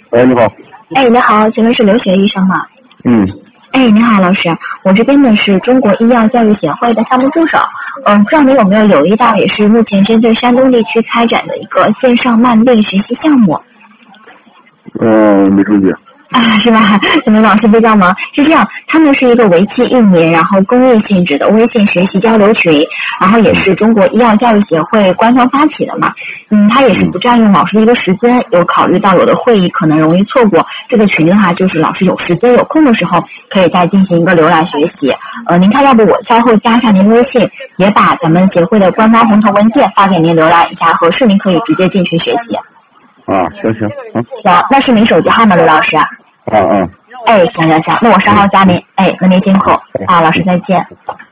哎，你好。 哎，你好，请问是刘学医生吗？ 嗯。 哎，你好，老师，我这边呢是中国医药教育协会的项目助手。不知道你有没有留意到，也是目前针对山东地区开展的一个线上慢病学习项目。 没注意。 是吧？可能老师比较忙。是这样，他们是一个为期1年，然后公益性质的微信学习交流群，然后也是中国医药教育协会官方发起的嘛。它也是不占用老师的一个时间，有考虑到有的会议可能容易错过，这个群的话，就是老师有时间有空的时候，可以再进行一个浏览学习。您看，要不我稍后加上您微信，也把咱们协会的官方红头文件发给您浏览一下，合适您可以直接进群学习。 行。 行，那是您手机号吗，刘老师？ 嗯。 哎，行，那我稍后加您。哎，那您辛苦。老师再见。